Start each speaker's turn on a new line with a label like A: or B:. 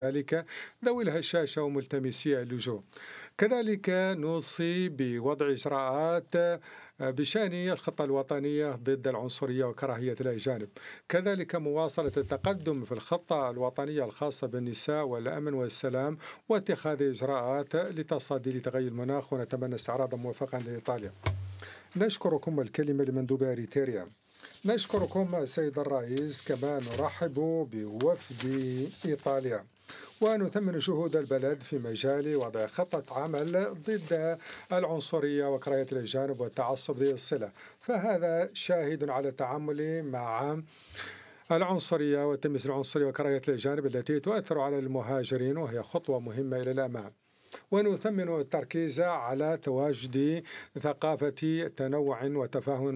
A: ذلك ذوي الهشاشة وملتمسي اللجوء. كذلك نوصي بوضع إجراءات بشأن الخطة الوطنية ضد العنصرية وكراهية الأجانب. كذلك مواصلة التقدم في الخطة الوطنية الخاصة بالنساء والأمن والسلام، واتخاذ إجراءات لتصدي لتغير المناخ، ونتمنى استعراضا موفقا لإيطاليا. نشكركم. الكلمة لمندوب أريتريا. نشكركم سيد الرئيس، كما نرحب بوفد إيطاليا ونثمن جهود البلد في مجال وضع خطة عمل ضد العنصرية وكراهية الأجانب والتعصب ذي الصلة. فهذا شاهد على التعامل مع العنصرية والتمييز العنصري وكراهية الأجانب التي تؤثر على المهاجرين، وهي خطوة مهمة إلى الأمام. ونثمن التركيز على تواجد ثقافة تنوع وتفاهم